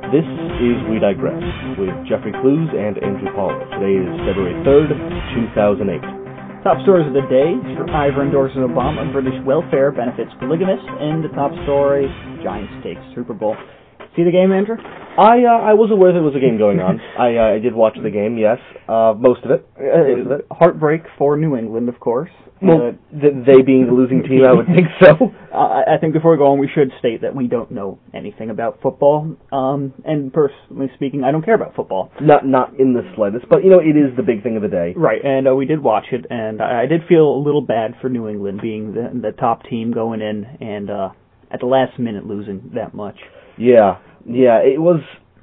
This is We Digress with Jeffrey Clues and Andrew Pollard. Today is February 3rd, 2008. Top stories of the day: Ivor endorses Obama, British welfare benefits polygamists, and the top story: Giants takes Super Bowl. See the game, Andrew? I was aware there was a game going on. I did watch the game, yes. Most of it. Heartbreak for New England, of course. Well, they being the losing team, I would think so. I think before we go on, we should state that we don't know anything about football. And personally speaking, I don't care about football. Not in the slightest, but, you know, it is the big thing of the day. Right, and we did watch it, and I did feel a little bad for New England being the top team going in and at the last minute losing that much. Yeah, it was.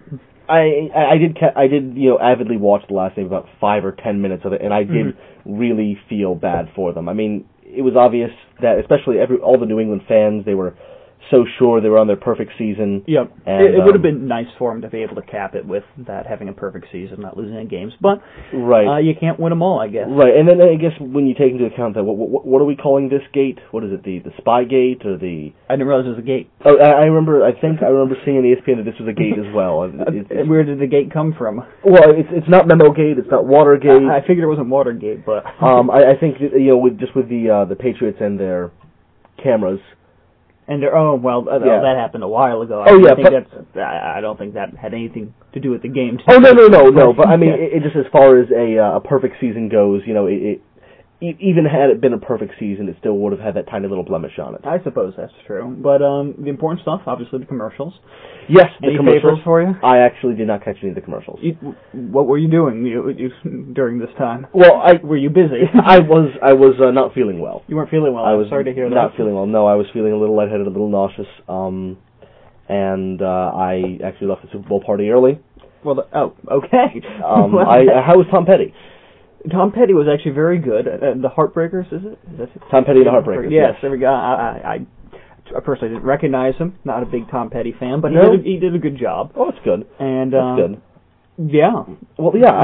I did avidly watch the last game, about 5 or 10 minutes of it, and I did really feel bad for them. I mean, it was obvious that especially all the New England fans, they were so sure they were on their perfect season. Yep. And, it would have been nice for them to be able to cap it with that having a perfect season, not losing any games. But right. You can't win them all, I guess. Right, and then I guess when you take into account that, what are we calling this gate? What is it, the spy gate or the... I didn't realize it was a gate. Oh, I remember seeing on ESPN that this was a gate as well. Where did the gate come from? Well, it's not Memo Gate, it's not Watergate. I figured it wasn't Watergate, but... I think, with the Patriots and their cameras... And that happened a while ago. I don't think that had anything to do with the game. Oh no. But I mean, it just as far as a perfect season goes, even had it been a perfect season, it still would have had that tiny little blemish on it. I suppose that's true. But the important stuff, obviously, the commercials. Yes, the commercials. Any favorites for you? I actually did not catch any of the commercials. What were you doing during this time? Well, were you busy? I was not feeling well. You weren't feeling well. I was sorry to hear that. Not feeling well. No, I was feeling a little lightheaded, a little nauseous. And I actually left the Super Bowl party early. Well, okay. How was Tom Petty? Tom Petty was actually very good. The Heartbreakers, is it? Tom Petty and the Heartbreakers. Yes, there we go. I personally didn't recognize him. Not a big Tom Petty fan, but he did a good job. Oh, that's good. And that's good. Yeah. Well, yeah.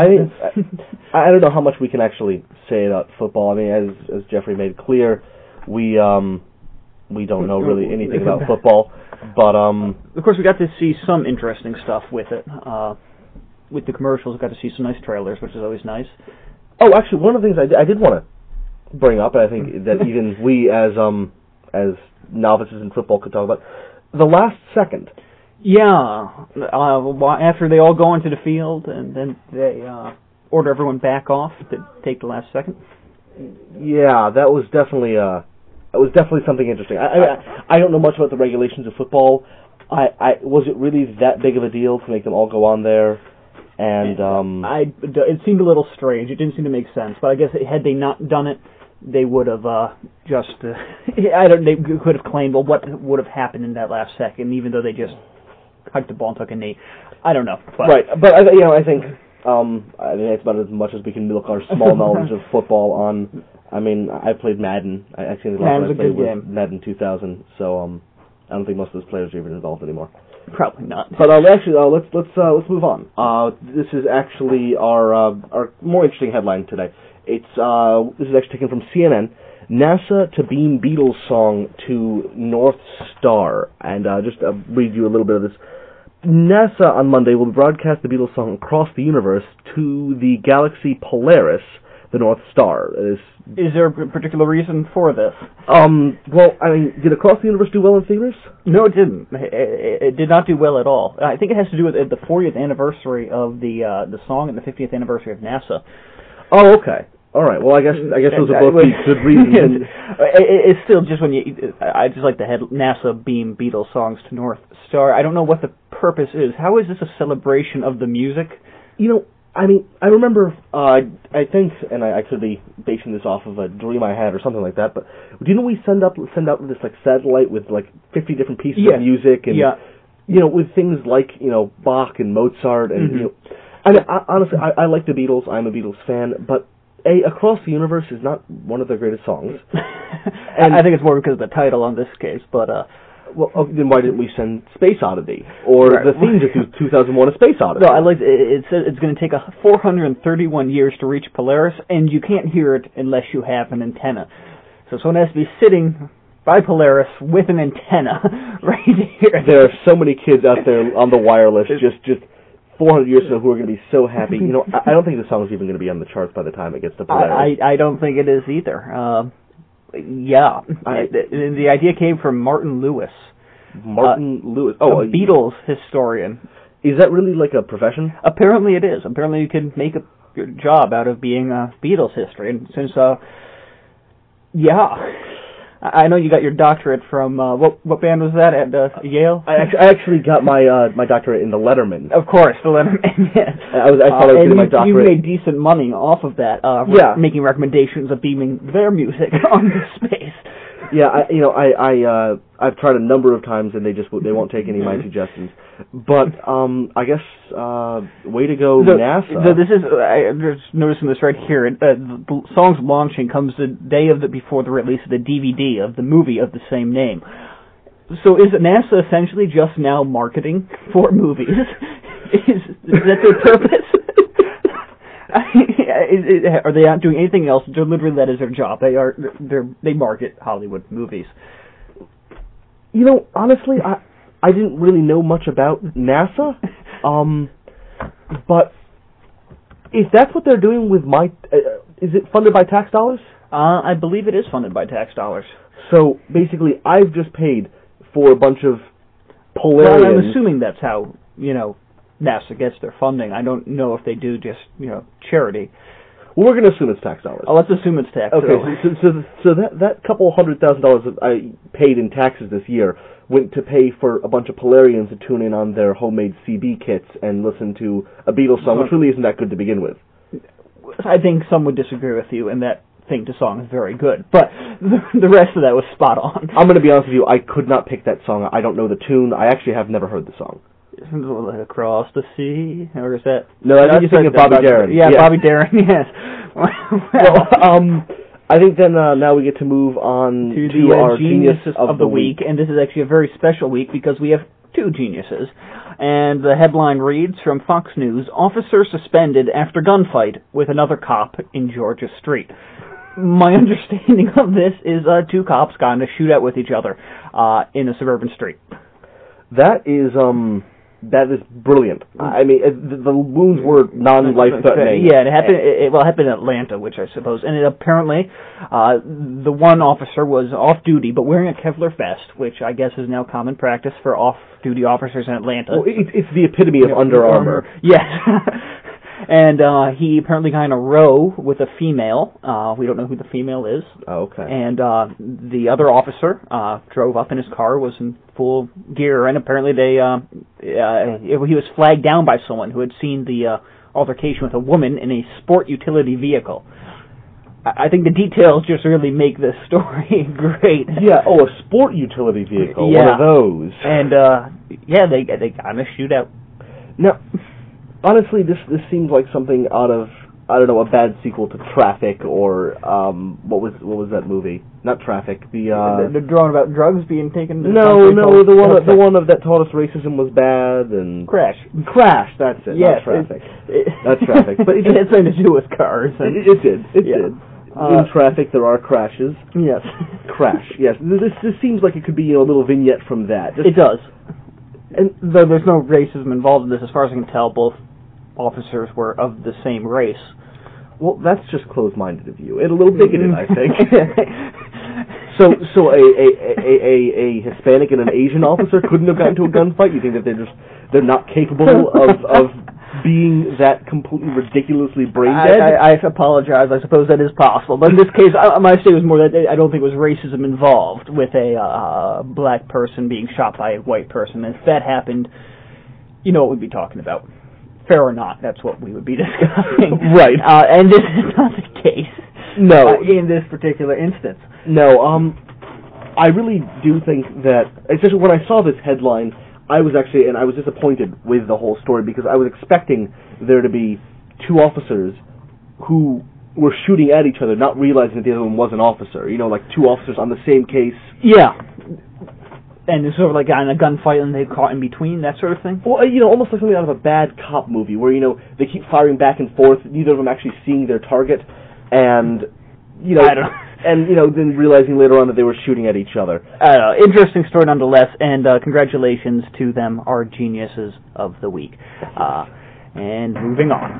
I don't know how much we can actually say about football. I mean, as Jeffrey made clear, we don't know really anything about football. But of course, we got to see some interesting stuff with it. With the commercials, we got to see some nice trailers, which is always nice. Oh, actually, one of the things I did want to bring up, and I think that even we as novices in football could talk about, the last second. Yeah, after they all go into the field, and then they order everyone back off to take the last second. Yeah, that was definitely something interesting. I don't know much about the regulations of football. Was it really that big of a deal to make them all go on there? And it seemed a little strange. It didn't seem to make sense. But I guess had they not done it, they would have they could have claimed, well, what would have happened in that last second, even though they just hugged the ball and took a knee. I don't know. But. Right, but I think it's about as much as we can look our small knowledge of football on. I mean, I played Madden. I played Madden 2000. So I don't think most of those players are even involved anymore. Probably not. But actually, let's move on. This is actually our more interesting headline today. This is actually taken from CNN. NASA to beam Beatles song to North Star, and just read you a little bit of this. NASA on Monday will broadcast the Beatles song across the universe to the galaxy Polaris, the North Star. Is there a particular reason for this? Well, I mean, did Across the Universe do well in theaters? No, it didn't. It did not do well at all. I think it has to do with the 40th anniversary of the song and the 50th anniversary of NASA. Oh, okay. All right. Well, I guess those are both good reasons. It's still just when I just like the head NASA beam Beatles songs to North Star. I don't know what the purpose is. How is this a celebration of the music? I mean, I remember, I think, and I could be basing this off of a dream I had or something like that, but do you know we send out this, like, satellite with, like, 50 different pieces of music, and, with things like, Bach and Mozart, and, I mean, honestly, I like the Beatles, I'm a Beatles fan, but, Across the Universe is not one of their greatest songs. And I think it's more because of the title on this case, but, well, then why didn't we send Space Oddity or the theme to 2001: A Space Odyssey? No, I like it. It's going to take 431 years to reach Polaris, and you can't hear it unless you have an antenna. So someone has to be sitting by Polaris with an antenna right here. There are so many kids out there on the wireless just 400 years ago who are going to be so happy. You know, I don't think the song's even going to be on the charts by the time it gets to Polaris. I don't think it is either. The idea came from Martin Lewis. Martin Lewis. Oh, a Beatles historian. Is that really like a profession? Apparently it is. Apparently you can make a good job out of being a Beatles historian. Since, I know you got your doctorate from, what band was that at Yale? I actually got my doctorate in the Letterman. Of course, the Letterman, yes. I thought I was getting my doctorate. You made decent money off of that, making recommendations of beaming their music onto space. Yeah, I've tried a number of times and they won't take any of my suggestions. But I guess way to go, NASA. This is I'm just noticing this right here. The song's launching comes the day before the release of the DVD of the movie of the same name. So is NASA essentially just now marketing for movies? Is that their purpose? Are they not doing anything else? Literally, that is their job. They market Hollywood movies. You know, honestly, I didn't really know much about NASA, but if that's what they're doing with is it funded by tax dollars? I believe it is funded by tax dollars. So basically, I've just paid for a bunch of Polarians. Well, I'm assuming that's how NASA gets their funding. I don't know if they do just charity. Well, we're going to assume it's tax dollars. Oh, let's assume it's tax. Okay, so that couple $100,000 that I paid in taxes this year went to pay for a bunch of Polarians to tune in on their homemade CB kits and listen to a Beatles song, which really isn't that good to begin with. I think some would disagree with you, and that thing to song is very good. But the rest of that was spot on. I'm going to be honest with you, I could not pick that song. I don't know the tune. I actually have never heard the song. Isn't it Across the Sea? Or is that... No, I think you're thinking of Bobby Darin. Yeah, Bobby Darin, yes. Well, I think then now we get to move on to our Genius of the Week. And this is actually a very special week because we have two geniuses. And the headline reads from Fox News, Officer suspended after gunfight with another cop in Georgia Street. My understanding of this is two cops got in a shootout with each other in a suburban street. That is brilliant. I mean, the wounds were non-life-threatening. Yeah, it happened in Atlanta, which I suppose. And apparently, the one officer was off-duty, but wearing a Kevlar vest, which I guess is now common practice for off-duty officers in Atlanta. Well, it's the epitome of Under Armour. Yes. And he apparently got in a row with a female. We don't know who the female is. Oh, okay. And the other officer drove up in his car, was in full gear, and apparently he was flagged down by someone who had seen the altercation with a woman in a sport utility vehicle. I think the details just really make this story great. Yeah, a sport utility vehicle, yeah. One of those. And, they got in a shootout. Now, honestly, this seems like something out of, I don't know, a bad sequel to Traffic or what was that movie? Not Traffic. The drawing about drugs being taken. No, the one that taught us racism was bad and Crash. That's it. Yes, not Traffic. That's Traffic. But it had something to do with cars. It did. In Traffic, there are crashes. Yes. Crash. Yes. This seems like it could be a little vignette from that. It does. And though there's no racism involved in this, as far as I can tell, both officers were of the same race. Well, that's just closed-minded of you, and a little bigoted, I think. So a Hispanic and an Asian officer couldn't have gotten into a gunfight? You think that they're not capable of being that completely ridiculously brain dead? I apologize. I suppose that is possible, but in this case, my mistake was more that I don't think it was racism involved with a black person being shot by a white person. If that happened, you know what we'd be talking about. Fair or not, that's what we would be discussing. Right. And this is not the case. No. In this particular instance. No, I really do think that, especially when I saw this headline, I was disappointed with the whole story because I was expecting there to be two officers who were shooting at each other, not realizing that the other one was an officer. You know, like two officers on the same case. Yeah. And it's sort of like in a gunfight and they caught in between, that sort of thing? Well, almost like something out of a bad cop movie where, they keep firing back and forth, neither of them actually seeing their target, and, I don't know. And, then realizing later on that they were shooting at each other. Interesting story nonetheless, and congratulations to them, our geniuses of the week. And moving on.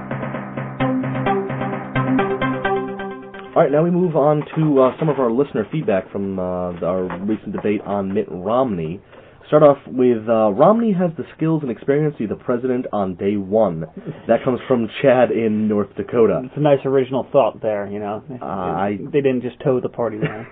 All right, now we move on to some of our listener feedback from our recent debate on Mitt Romney. Start off with, Romney has the skills and experience to be the president on day one. That comes from Chad in North Dakota. It's a nice original thought there, They didn't just toe the party line.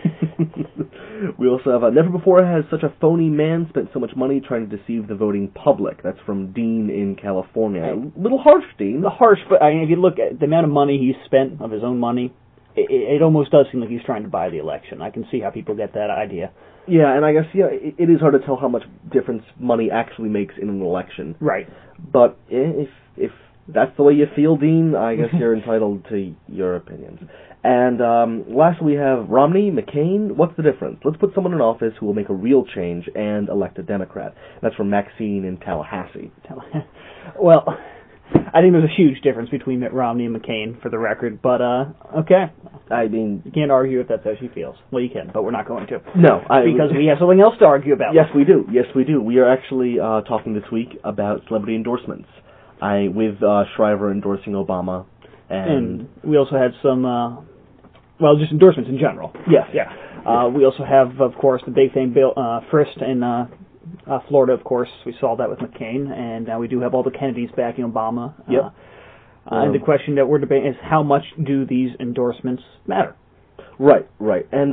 We also have, never before has such a phony man spent so much money trying to deceive the voting public. That's from Dean in California. A little harsh, Dean. Harsh, but if you look at the amount of money he's spent, of his own money, it almost does seem like he's trying to buy the election. I can see how people get that idea. Yeah, and I guess, it is hard to tell how much difference money actually makes in an election. Right. But if that's the way you feel, Dean, I guess you're entitled to your opinions. And lastly, we have Romney, McCain. What's the difference? Let's put someone in office who will make a real change and elect a Democrat. That's from Maxine in Tallahassee. Well, I think there's a huge difference between Mitt Romney and McCain, for the record, but, okay. I mean... You can't argue if that's how she feels. Well, you can, but we're not going to. No. Because we have something else to argue about. Yes, we do. Yes, we do. We are actually talking this week about celebrity endorsements. With Shriver endorsing Obama. And we also had some, just endorsements in general. Yes. Yeah. We also have, of course, the big thing, Bill Frist in Florida, of course. We saw that with McCain, and now we do have all the Kennedys backing Obama. Yep. And the question that we're debating is how much do these endorsements matter? Right. And,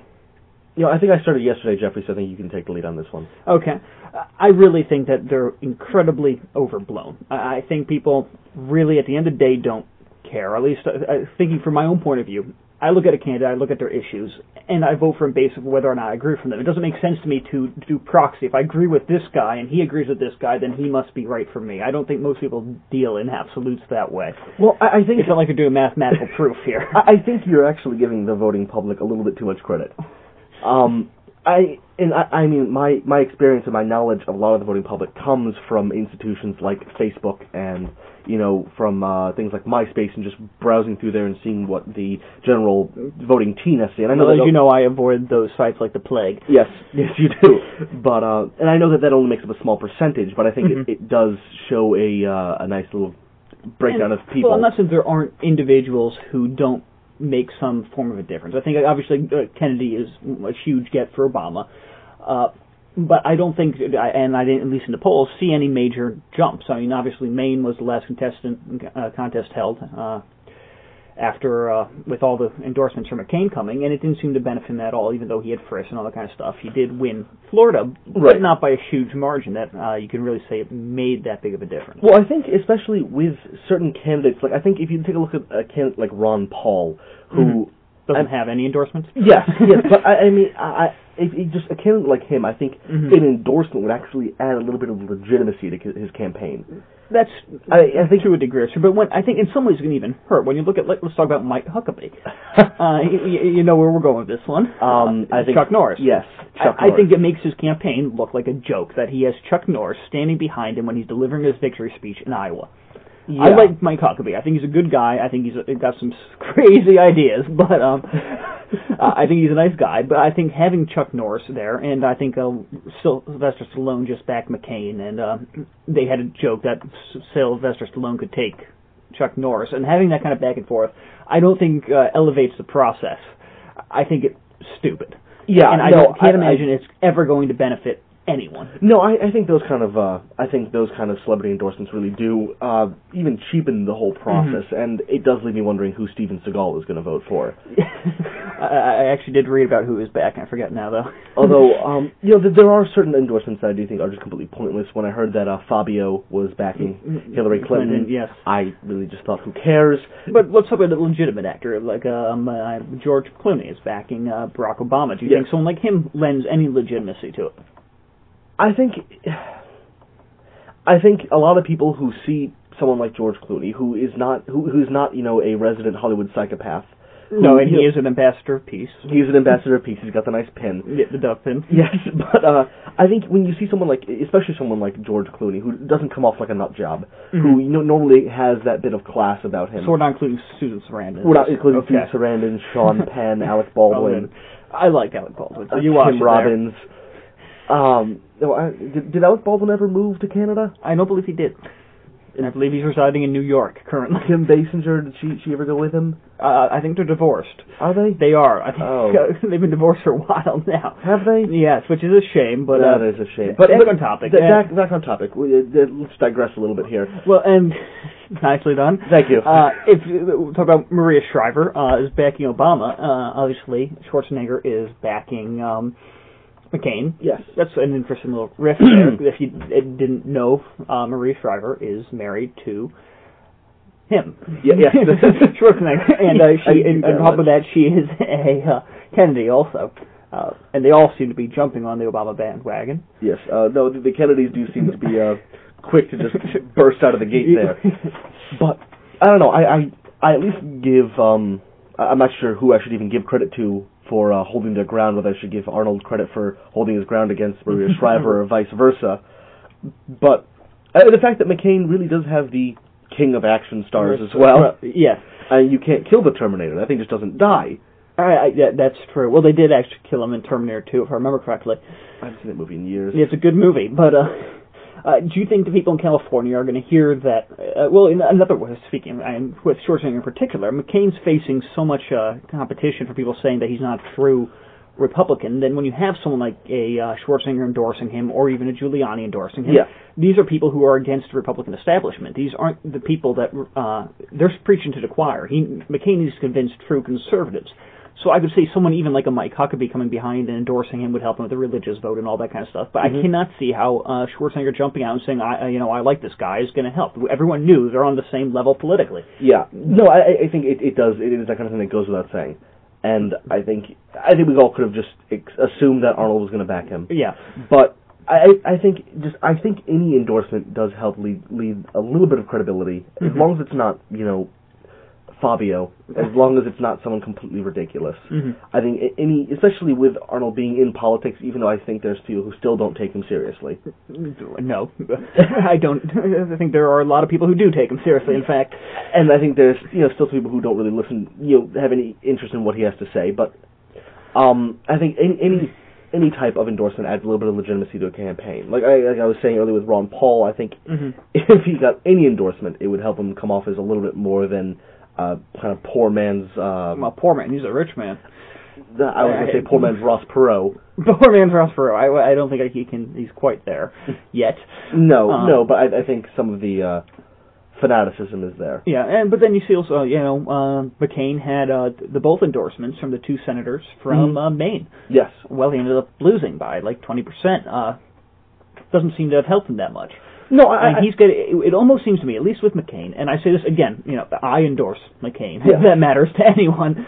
I think I started yesterday, Jeffrey, so I think you can take the lead on this one. Okay. I really think that they're incredibly overblown. I think people really, at the end of the day, don't care. At least, thinking from my own point of view, I look at a candidate, I look at their issues, and I vote for him based on whether or not I agree with them. It doesn't make sense to me to do proxy. If I agree with this guy and he agrees with this guy, then he must be right for me. I don't think most people deal in absolutes that way. Well, I think... It's not like they're doing mathematical proof here. I think you're actually giving the voting public a little bit too much credit. I mean, my experience and my knowledge of a lot of the voting public comes from institutions like Facebook and, from things like MySpace and just browsing through there and seeing what the general voting teen has to say. And I know I avoid those sites like the plague. Yes, you do. But, and I know that only makes up a small percentage, but I think it does show a nice little breakdown of people. Well, not since there aren't individuals who don't make some form of a difference. I think, obviously, Kennedy is a huge get for Obama. But I don't think, and I didn't, at least in the polls, see any major jumps. I mean, obviously, Maine was the last contest held after, with all the endorsements from McCain coming, and it didn't seem to benefit him at all, even though he had Frist and all that kind of stuff. He did win Florida, but not by a huge margin that you can really say it made that big of a difference. Well, I think especially with certain candidates, like I think if you take a look at a candidate like Ron Paul, who doesn't have any endorsements. Yes, but I mean, if just a candidate like him, I think an endorsement would actually add a little bit of legitimacy to his campaign. That's, I think, to a degree, but I think in some ways it can even hurt. When you look at, let's talk about Mike Huckabee. You know where we're going with this one. I think Chuck Norris. Yes, Chuck Norris. I think it makes his campaign look like a joke that he has Chuck Norris standing behind him when he's delivering his victory speech in Iowa. Yeah. I like Mike Huckabee. I think he's a good guy. I think he's got some crazy ideas, but I think he's a nice guy. But I think having Chuck Norris there, and I think Sylvester Stallone just backed McCain, and they had a joke that Sylvester Stallone could take Chuck Norris, and having that kind of back and forth, I don't think elevates the process. I think it's stupid. Yeah, and I can't imagine it's ever going to benefit anyone. No, I think those kind of celebrity endorsements really do even cheapen the whole process, and it does leave me wondering who Steven Seagal is going to vote for. I actually did read about who is back. I forget now, though. Although, there are certain endorsements that I do think are just completely pointless. When I heard that Fabio was backing Hillary Clinton, yes. I really just thought, who cares? But let's talk about a legitimate actor, like George Clooney is backing Barack Obama. Do you think someone like him lends any legitimacy to it? I think a lot of people who see someone like George Clooney, who's not a resident Hollywood psychopath, No, and he is an ambassador of peace. He's an ambassador of peace. He's got the nice pin. The duck pin. Yes, but I think when you see someone like, especially someone like George Clooney, who doesn't come off like a nut job, who normally has that bit of class about him. So we're not including Susan Sarandon. We're not including Susan Sarandon, Sean Penn, Alec Baldwin. I like Alec Baldwin. So you watch Tim Robbins. Did Alec Baldwin ever move to Canada? I don't believe he did. And I believe he's residing in New York currently. Kim Basinger, did she ever go with him? I think they're divorced. Are they? They are. I think they've been divorced for a while now. Have they? Yes, which is a shame. But that is a shame. But back on topic. Back on topic. Let's digress a little bit here. Well, and nicely done. Thank you. If we talk about Maria Shriver is backing Obama, obviously Schwarzenegger is backing McCain. Yes. That's an interesting little riff there. If you didn't know, Maria Shriver is married to him. Yes. Schwarzenegger. And on top of that, she is a Kennedy also. And they all seem to be jumping on the Obama bandwagon. Yes. No, the Kennedys do seem to be quick to just burst out of the gate there. But, I don't know, I at least give, I'm not sure who I should even give credit to for holding their ground, whether I should give Arnold credit for holding his ground against Maria Shriver or vice versa. But the fact that McCain really does have the king of action stars as well. Yes. You can't kill the Terminator. That thing just doesn't die. Yeah, that's true. Well, they did actually kill him in Terminator 2, if I remember correctly. I haven't seen that movie in years. It's a good movie, but do you think the people in California are going to hear that? Well, in another way of speaking, and with Schwarzenegger in particular, McCain's facing so much competition for people saying that he's not a true Republican. Then when you have someone like a Schwarzenegger endorsing him, or even a Giuliani endorsing him, these are people who are against the Republican establishment. These aren't the people that they're preaching to the choir. McCain needs to convince true conservatives. So I would say someone even like a Mike Huckabee coming behind and endorsing him would help him with the religious vote and all that kind of stuff. But I cannot see how Schwarzenegger jumping out and saying, I like this guy is going to help. Everyone knew they're on the same level politically. Yeah. No, I think it does. It is that kind of thing that goes without saying. And I think we all could have just assumed that Arnold was going to back him. Yeah. But I think any endorsement does help lead a little bit of credibility, as long as it's not, Fabio, as long as it's not someone completely ridiculous. I think especially with Arnold being in politics, even though I think there's people who still don't take him seriously. No, I don't. I think there are a lot of people who do take him seriously, in fact. And I think there's still some people who don't really listen, have any interest in what he has to say. But I think any type of endorsement adds a little bit of legitimacy to a campaign. Like I was saying earlier with Ron Paul, I think if he got any endorsement, it would help him come off as a little bit more than kind of poor man's... poor man. He's a rich man. I was going to say poor man's Ross Perot. Poor man's Ross Perot. I don't think he's quite there yet. No, but I think some of the fanaticism is there. Yeah, but then you see also, McCain had the both endorsements from the two senators from Maine. Yes. Well, he ended up losing by like 20%. Doesn't seem to have helped him that much. No, he's good. It almost seems to me, at least with McCain, and I say this again, I endorse McCain. If that matters to anyone.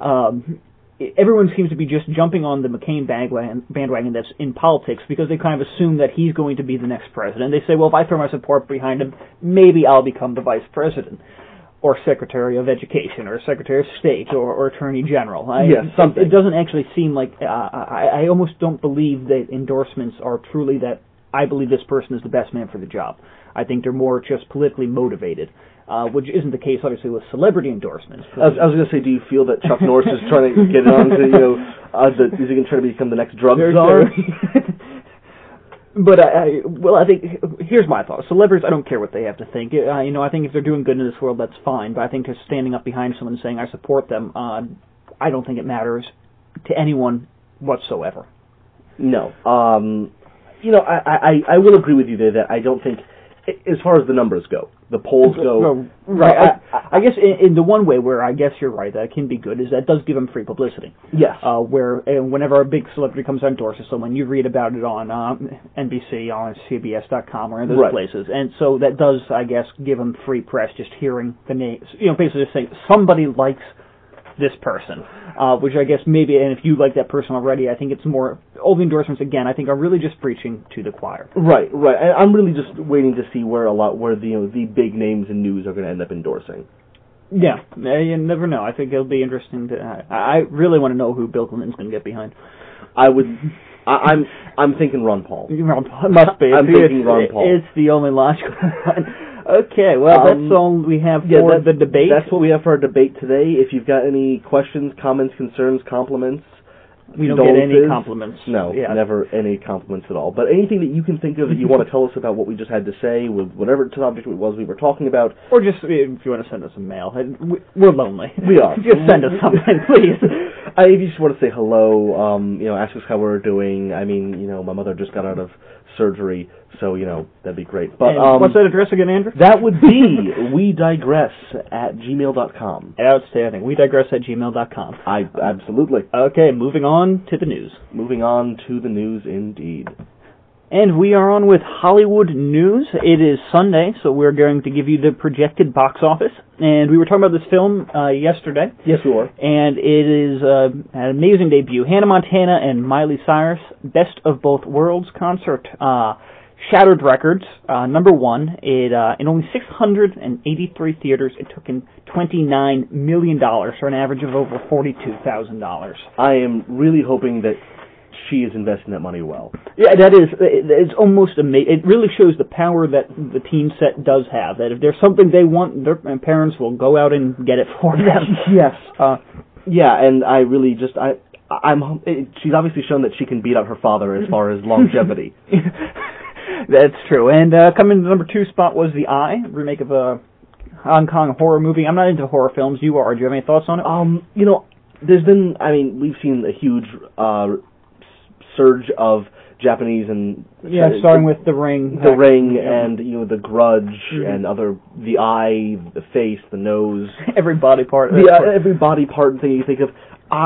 Everyone seems to be just jumping on the McCain bandwagon that's in politics because they kind of assume that he's going to be the next president. They say, well, if I throw my support behind him, maybe I'll become the vice president, or Secretary of Education, or Secretary of State, or Attorney General. Something. It doesn't actually seem like... I almost don't believe that endorsements are truly that I believe this person is the best man for the job. I think they're more just politically motivated, which isn't the case, obviously, with celebrity endorsements. I was going to say, do you feel that Chuck Norris is trying to get on to, is he going to try to become the next drug czar? But, I think, here's my thought. Celebrities, I don't care what they have to think. I think if they're doing good in this world, that's fine. But I think just standing up behind someone and saying, I support them, I don't think it matters to anyone whatsoever. No. I will agree with you there that I don't think, as far as the numbers go, the polls go... Right. I guess in the one way where I guess you're right, that can be good, is that does give them free publicity. Yes. Where whenever a big celebrity comes out and endorses someone, you read about it on NBC, on CBS.com, or in those places. And so that does, I guess, give them free press, just hearing the names. Basically just saying, somebody likes this person, which I guess maybe, and if you like that person already, I think it's more, all the endorsements, again, I think are really just preaching to the choir. Right. I'm really just waiting to see where the big names in news are going to end up endorsing. Yeah, you never know. I think it'll be interesting to. I really want to know who Bill Clinton's going to get behind. I'm thinking Ron Paul. Ron Paul. It must be. I'm thinking Ron Paul. It's the only logical one. Okay, well, that's all we have for the debate. That's what we have for our debate today. If you've got any questions, comments, concerns, compliments, we don't get any compliments. No, never any compliments at all. But anything that you can think of that you want to tell us about what we just had to say, with whatever subject it was we were talking about. Or just, if you want to send us a mail. We're lonely. We are. Just send us something, please. If you just want to say hello, ask us how we're doing. I mean, my mother just got out of surgery, so, that'd be great. But what's that address again, Andrew? That would be WeDigress@gmail.com. Outstanding. WeDigress@gmail.com. Absolutely. Okay, moving on to the news. Moving on to the news, indeed. And we are on with Hollywood news. It is Sunday, so we're going to give you the projected box office. And we were talking about this film yesterday. Yes, we were. And it is an amazing debut. Hannah Montana and Miley Cyrus, Best of Both Worlds concert. Shattered records. Number one, in only 683 theaters, it took in $29 million for an average of over $42,000. I am really hoping that she is investing that money well. Yeah, that is. It's almost amazing. It really shows the power that the teen set does have. That if there's something they want, their parents will go out and get it for them. Yes. And I really just she's obviously shown that she can beat out her father as far as longevity. That's true. And coming to the number 2 spot was The Eye, remake of a Hong Kong horror movie. I'm not into horror films. You are. Do you have any thoughts on it? There's been. I mean, we've seen a huge surge of Japanese and starting with The Ring, and The Grudge and The Eye, the face, the nose, every body part. Every body part thing you think of.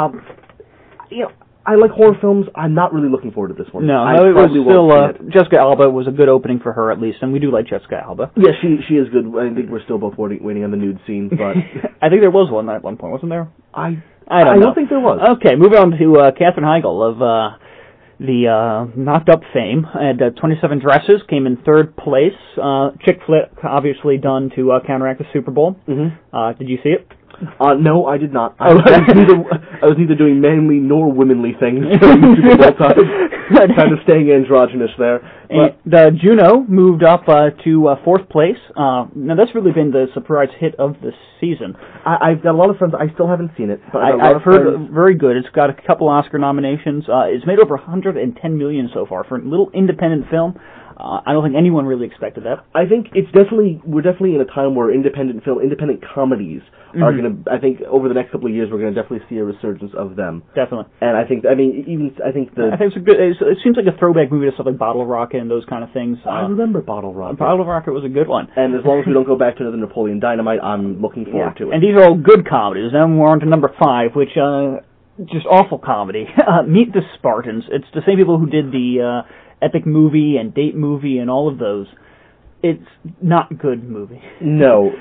I like horror films. I'm not really looking forward to this one. No, it was still Jessica Alba was a good opening for her at least, and we do like Jessica Alba. Yeah, she is good. I think we're still both waiting on the nude scene, but I think there was one at one point, wasn't there? I don't think there was. Okay, moving on to Katherine Heigl of the Knocked Up fame. And 27 Dresses came in 3rd place. Chick flick, obviously done to counteract the Super Bowl. Mm-hmm. Did you see it? No, I did not. I was neither doing manly nor womanly things during the Super Bowl time. Kind of staying androgynous there. The Juno moved up to 4th place. Now, that's really been the surprise hit of the season. I've got a lot of friends. I still haven't seen it. But I've heard very good. It's got a couple Oscar nominations. It's made over $110 million so far for a little independent film. I don't think anyone really expected that. I think we're definitely in a time where independent comedies are going to. I think over the next couple of years we're going to definitely see a resurgence of them. Definitely. And I think it's a good. It seems like a throwback movie to stuff like Bottle Rocket and those kind of things. I remember Bottle Rocket. Bottle Rocket was a good one. And as long as we don't go back to another Napoleon Dynamite, I'm looking forward to it. And these are all good comedies. Then we're on to number 5, which just awful comedy. Meet the Spartans. It's the same people who did the Epic Movie and Date Movie and all of those. It's not a good movie. No.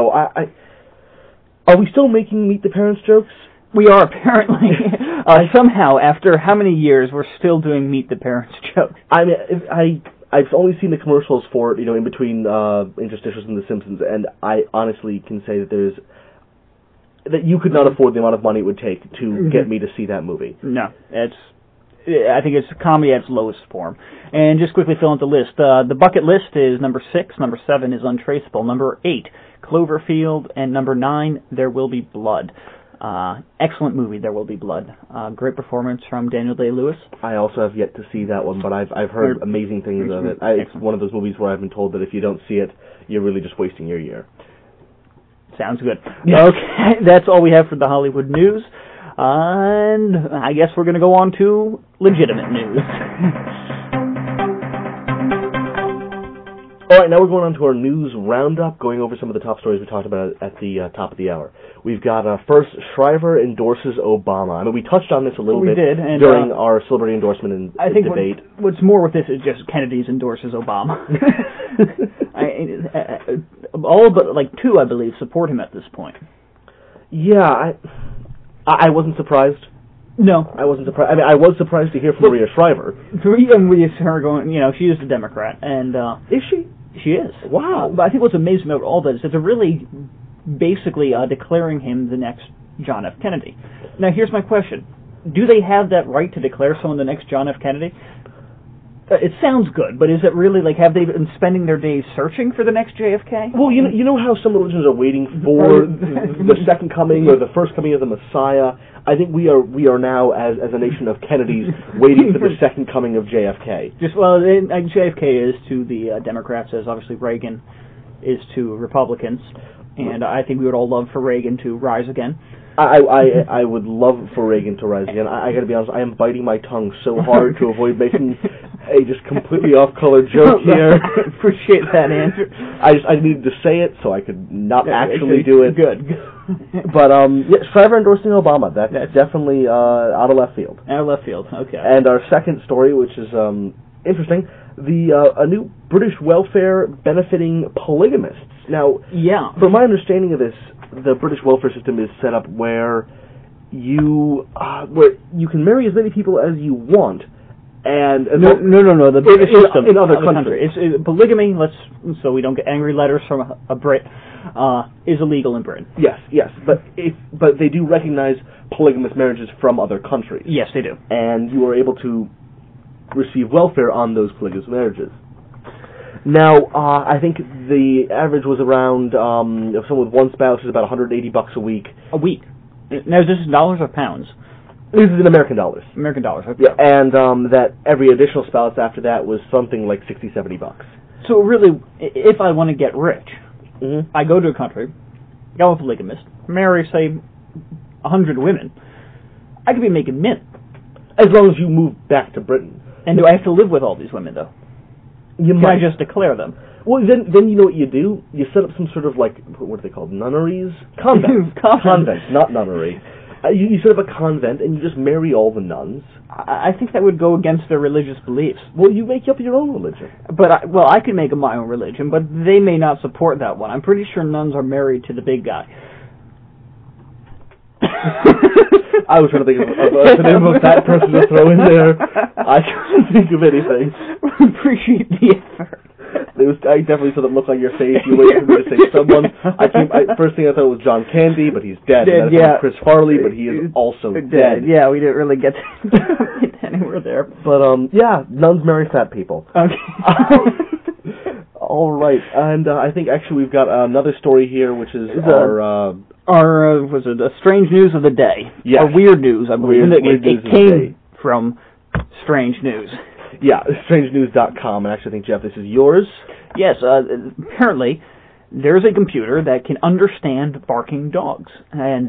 Are we still making Meet the Parents jokes? We are, apparently. Somehow, after how many years, we're still doing Meet the Parents jokes. I mean, I've only seen the commercials for it, in between interstitials and The Simpsons, and I honestly can say that you could not afford the amount of money it would take to get me to see that movie. No, I think it's comedy at its lowest form. And just quickly fill out the list. The Bucket List is number 6. Number 7 is Untraceable. Number 8, Cloverfield. And number 9, There Will Be Blood. Excellent movie, There Will Be Blood. Great performance from Daniel Day-Lewis. I also have yet to see that one, but I've heard amazing things of it. It's one of those movies where I've been told that if you don't see it, you're really just wasting your year. Sounds good. Yes. Okay, that's all we have for the Hollywood news. And I guess we're going to go on to legitimate news. All right, now we're going on to our news roundup, going over some of the top stories we talked about at the top of the hour. We've got first, Shriver endorses Obama. I mean, we touched on this a little bit during our celebrity endorsement and debate. What's more with this is just Kennedy's endorses Obama. All but 2, I believe, support him at this point. Yeah, I wasn't surprised. No. I wasn't surprised. I mean, I was surprised to hear from Maria Shriver. Even with her going, she is a Democrat. And is she? She is. Wow. But I think what's amazing about all that is it's a really basically declaring him the next John F. Kennedy. Now, here's my question. Do they have that right to declare someone the next John F. Kennedy? It sounds good, but is it really like, have they been spending their days searching for the next JFK? Well, you know how some religions are waiting for the second coming or the first coming of the Messiah? I think we are now, as a nation of Kennedys, waiting for the second coming of JFK. JFK is to the Democrats, as obviously Reagan is to Republicans, and I think we would all love for Reagan to rise again. I would love for Reagan to rise again. I got to be honest, I am biting my tongue so hard to avoid making a just completely off-color joke here. I appreciate that answer. I needed to say it so I could not actually do it. Good. But Shriver endorsing Obama. That's definitely out of left field. Out of left field. Okay. And our second story, which is interesting, a new British welfare benefiting polygamists. Now, from my understanding of this, the British welfare system is set up where you can marry as many people as you want. And no. The British system in other countries, it's polygamy. So we don't get angry letters from a Brit. Is illegal in Britain. Yes, but they do recognize polygamous marriages from other countries. Yes, they do. And you are able to receive welfare on those polygamous marriages. Now, I think the average was around, if someone with one spouse is about $180 a week. A week. Now, is this dollars or pounds? This is in American dollars. American dollars, okay. Yeah, and that every additional spouse after that was something like $60-$70. So really, if I want to get rich, I go to a country, go a polygamist, marry, say, 100 women, I could be making mint. As long as you move back to Britain. And do I have to live with all these women, though? Can I just declare them? Well, then you know what you do? You set up some sort of, like, what are they called? Nunneries? Convents. Convents, not nunnery. You set up a convent and you just marry all the nuns. I think that would go against their religious beliefs. Well, you make up your own religion. But I could make up my own religion, but they may not support that one. I'm pretty sure nuns are married to the big guy. I was trying to think of the name of that person to throw in there. I couldn't think of anything. Appreciate the effort. I definitely saw that look on your face. You waited for me to say someone. First thing I thought was John Candy, but he's dead. Chris Farley, but he is also dead. Yeah, we didn't really get anywhere there. But nuns marry fat people. Okay. All right, and I think actually we've got another story here, which is our was it a strange news of the day? Yes. Or weird news, I believe. It came from Strange News. Yeah, strangenews.com, and actually I think, Jeff, this is yours? Yes, apparently there's a computer that can understand barking dogs, and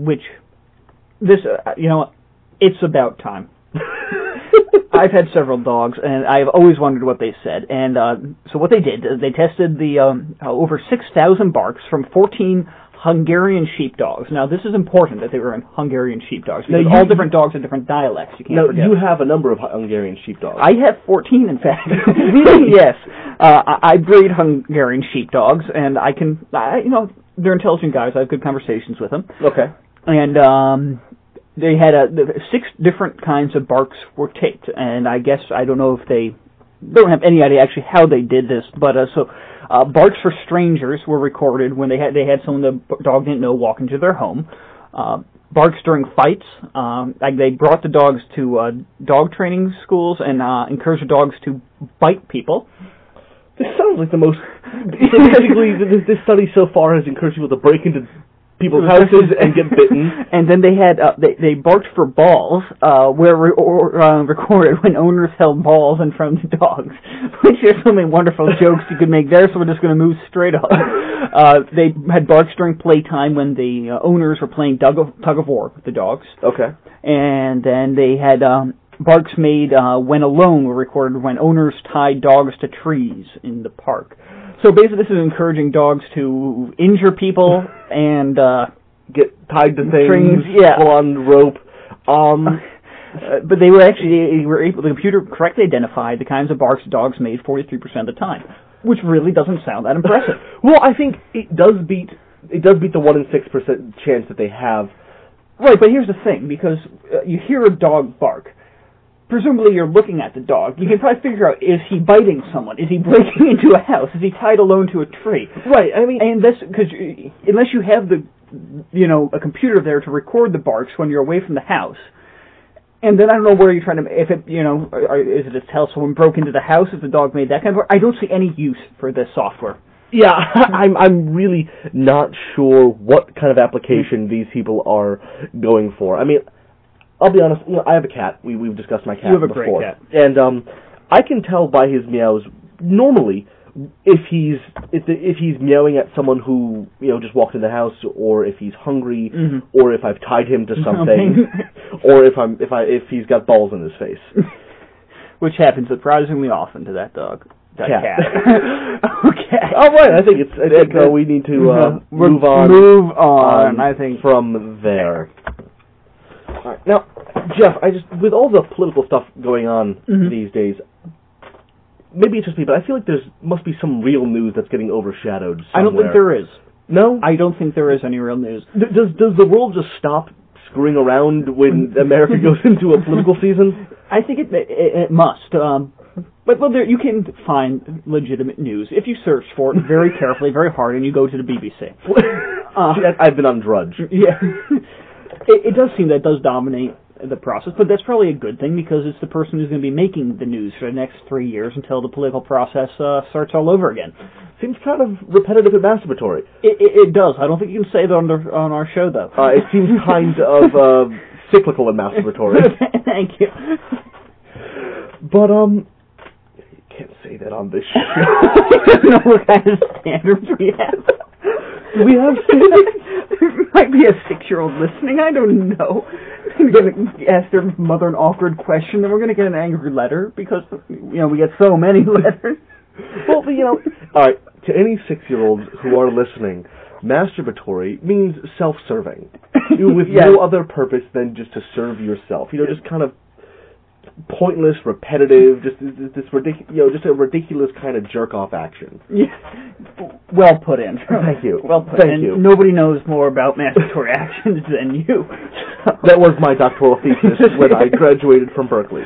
it's about time. I've had several dogs, and I've always wondered what they said, and so what they did, they tested the over 6,000 barks from 14 Hungarian sheepdogs. Now, this is important that they were Hungarian sheepdogs, because all different dogs have different dialects. You can't forget. You have a number of Hungarian sheepdogs. I have 14, in fact. Yes. I breed Hungarian sheepdogs, and they're intelligent guys. I have good conversations with them. Okay. And they had 6 different kinds of barks were taped, and I guess, I don't know if they don't have any idea actually how they did this, but barks for strangers were recorded when they had someone the dog didn't know walk into their home. Barks during fights. They brought the dogs to dog training schools and encouraged the dogs to bite people. This sounds like the most... Basically, this study so far has encouraged people to break into people's houses and get bitten. And then they had they barked for balls, recorded when owners held balls in front of the dogs. Which are so many wonderful jokes you could make there, so we're just going to move straight on. They had barks during playtime when the owners were playing tug of war with the dogs. Okay. And then they had barks made when alone were recorded when owners tied dogs to trees in the park. So basically, this is encouraging dogs to injure people and get tied to things, strings, pull on rope. But they were able. The computer correctly identified the kinds of barks dogs made 43% of the time, which really doesn't sound that impressive. Well, I think it does beat the 1 in 6% chance that they have. Right, but here's the thing: because you hear a dog bark. presumably you're looking at the dog. You can probably figure out, is he biting someone? Is he breaking into a house? Is he tied alone to a tree? Right, I mean... And this, because unless you have a computer there to record the barks when you're away from the house, and then I don't know where you're trying to, if it, is it to tell someone broke into the house if the dog made that kind of work? I don't see any use for this software. Yeah, I'm really not sure what kind of application these people are going for. I mean, I'll be honest, I have a cat. We've discussed my cat before. You have a great cat. And I can tell by his meows normally if he's meowing at someone who just walked in the house, or if he's hungry, or if I've tied him to something, or if he's got balls in his face, which happens surprisingly often to that dog. That cat. Okay. All right. I think we need to move on. Move on. I think from there. All right. Now, Jeff, with all the political stuff going on these days. Maybe it's just me, but I feel like there must be some real news that's getting overshadowed somewhere. I don't think there is. No? I don't think there is any real news. Does the world just stop screwing around when America goes into a political season? I think it must. But you can find legitimate news if you search for it very carefully, very hard, and you go to the BBC. I've been on Drudge. Yeah. It does seem that it does dominate the process, but that's probably a good thing because it's the person who's going to be making the news for the next 3 years until the political process starts all over again. Seems kind of repetitive and masturbatory. It does. I don't think you can say that on our show, though. It seems kind of cyclical and masturbatory. Thank you. But, you can't say that on this show. I don't know what kind of standards we have. Do we have standards? There might be a 6-year-old listening. I don't know. They're going to ask their mother an awkward question, then we're going to get an angry letter because, we get so many letters. Well, all right, to any 6-year-olds who are listening, masturbatory means self-serving. With no other purpose than just to serve yourself. Just kind of pointless, repetitive, just a ridiculous kind of jerk-off action. Yeah. Well put in. Thank you. Well put in. You. Nobody knows more about masturbatory actions than you. That was my doctoral thesis when I graduated from Berkeley.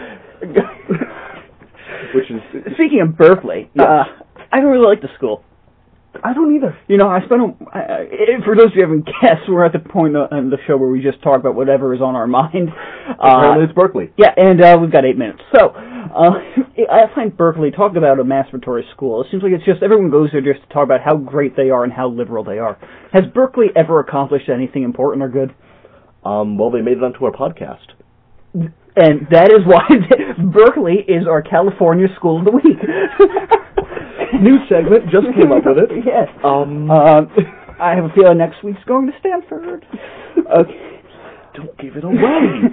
Which is... Speaking of Berkeley, I don't really like the school. I don't either. I spent for those of you who haven't guessed, we're at the point in the show where we just talk about whatever is on our mind. Apparently it's Berkeley. Yeah, and we've got 8 minutes. So, I find Berkeley, talk about a masturbatory school, it seems like it's just, everyone goes there just to talk about how great they are and how liberal they are. Has Berkeley ever accomplished anything important or good? Well, they made it onto our podcast. And that is why Berkeley is our California School of the Week. New segment, just came up with it. Yes. I have a feeling next week's going to Stanford. Okay. Don't give it away.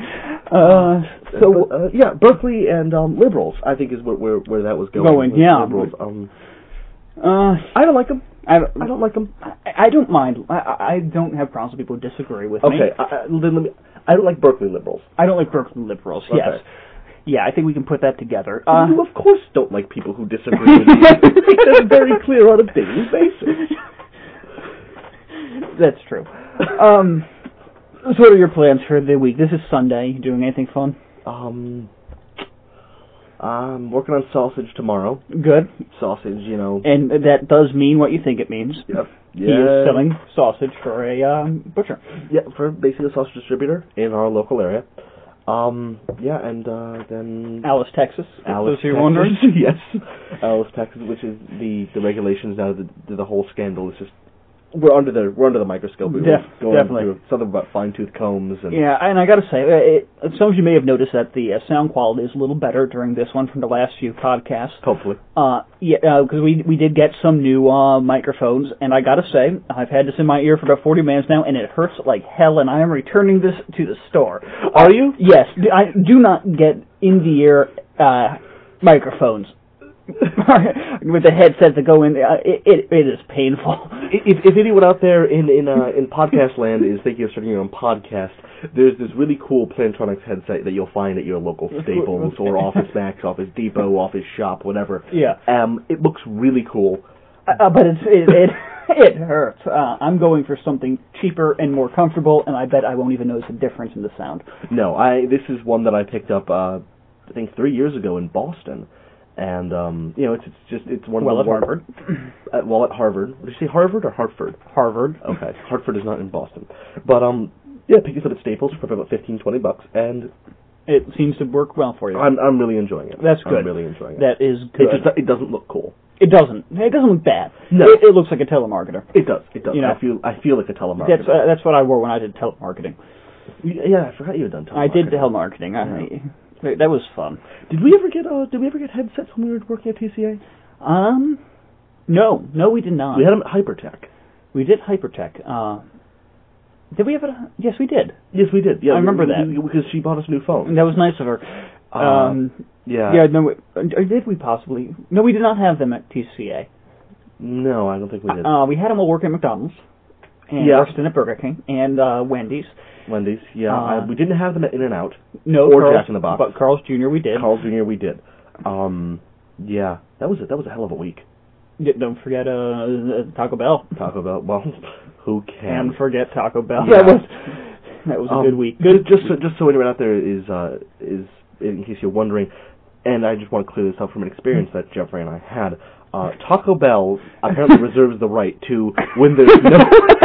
Berkeley and liberals, I think, is where that was going. Liberals. I don't like them. I don't like them. I don't mind. I don't have problems with people who disagree with me. Okay, I don't like Berkeley liberals. I don't like Berkeley liberals, okay. Yes. Yeah, I think we can put that together. You, of course, don't like people who disagree with you. That's very clear on a daily basis. That's true. So what are your plans for the week? This is Sunday. You doing anything fun? I'm working on sausage tomorrow. Good. Sausage, And that does mean what you think it means. Yep. He is selling sausage for a butcher. Yeah, for basically a sausage distributor in our local area. And then... Alice, Texas. Alice, Texas. Wondering? Yes. Alice, Texas, which is the regulations now, the whole scandal is just... We're under the microscope. Definitely. Through something about fine-tooth combs. Yeah, and I got to say, some of you may have noticed that the sound quality is a little better during this one from the last few podcasts. Hopefully. Because we did get some new microphones, and I got to say, I've had this in my ear for about 40 minutes now, and it hurts like hell, and I am returning this to the store. Are you? Yes. I do not get in-the-ear microphones. With the headsets that go in, it is painful. If anyone out there in podcast land is thinking of starting your own podcast, there's this really cool Plantronics headset that you'll find at your local Staples or Office Max, Office Depot, Office Shop, whatever. Yeah. It looks really cool. But it hurts. I'm going for something cheaper and more comfortable, and I bet I won't even notice a difference in the sound. No, this is one that I picked up I think 3 years ago in Boston, and it's one well of the at Harvard. At Harvard. Did you say Harvard or Hartford? Harvard. Okay, Hartford is not in Boston, but picked us up at Staples for about $15-$20, and it seems to work well for you. I'm really enjoying it. That's good. I'm really enjoying it. That is good. It doesn't look cool. It doesn't. It doesn't look bad. No. It looks like a telemarketer. It does. It does. You know, I feel like a telemarketer. That's what I wore when I did telemarketing. Yeah, I forgot you had done telemarketing. I did telemarketing. That was fun. Did we ever get headsets when we were working at TCA? No, we did not. We had them at Hypertech. We did Hypertech. Did we have it? Yes, we did. Yes, we did. Yeah, I remember that because she bought us new phones. That was nice of her. Yeah. Yeah. No. Did we possibly? No, we did not have them at TCA. No, I don't think we did. We had them while working at McDonald's, and Weston at Burger King, and Wendy's. Wendy's, yeah. We didn't have them at In-N-Out. No, or Jack in the Box. But Carl's Jr. we did. Carl's Jr. we did. Yeah, that was a hell of a week. Don't forget Taco Bell. Taco Bell. Well, who can? And forget Taco Bell. Yeah. That was a good week. Just so anyone out there is in case you're wondering, and I just want to clear this up from an experience that Jeffrey and I had. Taco Bell apparently reserves the right to, when there's no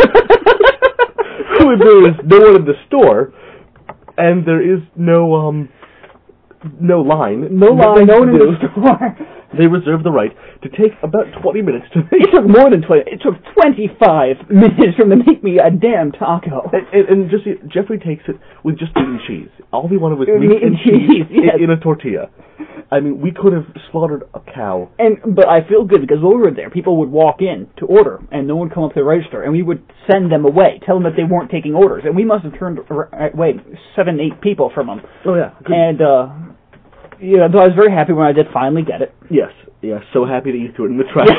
when there is no one in the store and there is no line, no one in the store. They reserve the right to take about 20 minutes to make. It took more than 20. It took 25 minutes for them to make me a damn taco. And just Jeffrey takes it with just meat and cheese. All we wanted was meat and cheese yes. in a tortilla. I mean, we could have slaughtered a cow. But I feel good because while we were there, people would walk in to order, and no one would come up to the register, and we would send them away, tell them that they weren't taking orders, and we must have turned away 7-8 people from them. Oh yeah, good. And so I was very happy when I did finally get it. Yes, so happy that you threw it in the trash.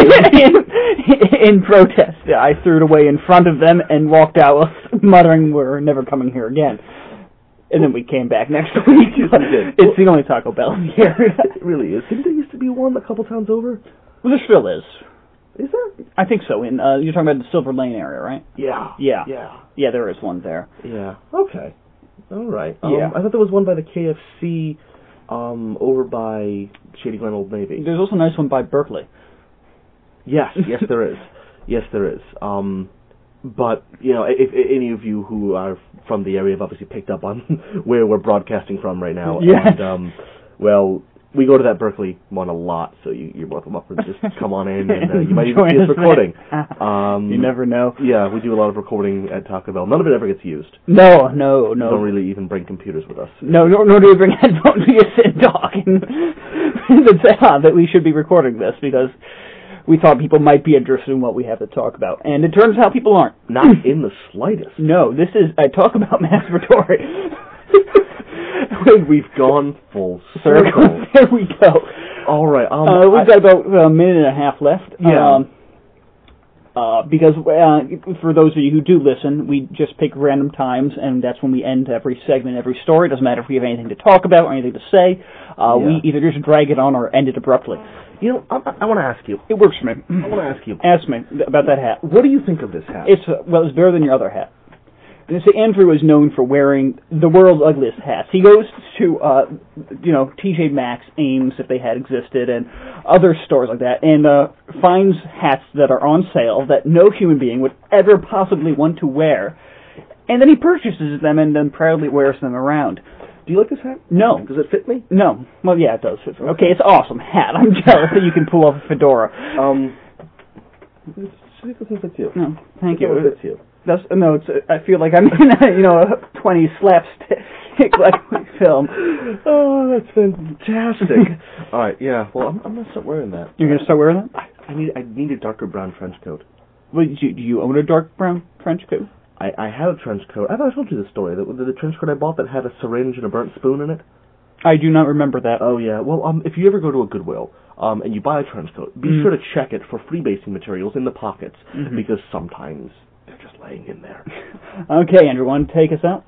in protest, I threw it away in front of them and walked out muttering, "We're never coming here again." And then we came back next week. It's the only Taco Bell here. It really is. Didn't there used to be one a couple towns over? Well, there still is. Is there? I think so. You're talking about the Silver Lane area, right? Yeah. Yeah, there is one there. Yeah. Okay. All right. Yeah. I thought there was one by the KFC over by Shady Glen Old Navy. There's also a nice one by Berkeley. Yes, there is. Yes, there is. But, if any of you who are from the area have obviously picked up on where we're broadcasting from right now. Yes. And, we go to that Berkeley one a lot, so you're welcome up and just come on in, and you might even see us recording. You never know. Yeah, we do a lot of recording at Taco Bell. None of it ever gets used. No. We don't really even bring computers with us. No, nor do we bring headphones. We just sit and talk and say that we should be recording this because we thought people might be interested in what we have to talk about. And it turns out people aren't. Not in the slightest. No, this is I talk about masturbatory. We've gone full circle. There we go. All right. We've got about a minute and a half left. Yeah. Because for those of you who do listen, we just pick random times, and that's when we end every segment, every story. It doesn't matter if we have anything to talk about or anything to say. We either just drag it on or end it abruptly. I want to ask you. It works for me. I want to ask you. Ask me about that hat. What do you think of this hat? It's better than your other hat. And so Andrew is known for wearing the world's ugliest hats. He goes to, TJ Maxx, Ames, if they had existed, and other stores like that, and finds hats that are on sale that no human being would ever possibly want to wear, and then he purchases them and then proudly wears them around. Do you like this hat? No. Does it fit me? No. Well, yeah, it does fit me. Okay, it's an awesome hat. I'm jealous that you can pull off a fedora. It fits you. No, thank you. It fits you. I feel like I'm in a 20 slapstick like film. Oh, that's fantastic. All right, yeah. Well, I'm gonna start wearing that. You're gonna start wearing that? I need a darker brown trench coat. Well, do you own a dark brown trench coat? I have a trench coat. I thought I told you the story. The trench coat I bought that had a syringe and a burnt spoon in it. I do not remember that. Oh yeah. Well, if you ever go to a Goodwill, and you buy a trench coat, be sure to check it for freebasing materials in the pockets because sometimes they're just laying in there. Okay, Andrew, want to take us out?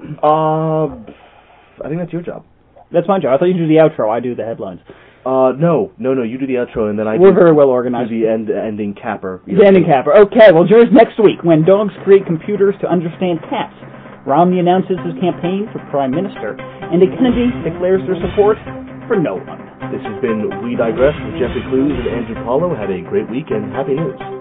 I think that's your job. That's my job. I thought you do the outro. I do the headlines. No. You do the outro, and then We're very well organized. Do the ending capper. The ending capper. Okay, well, join us next week when dogs create computers to understand cats. Romney announces his campaign for Prime Minister, and a Kennedy declares their support for no one. This has been We Digress with Jeffrey Clues and Andrew Paulo. Have a great week and happy news.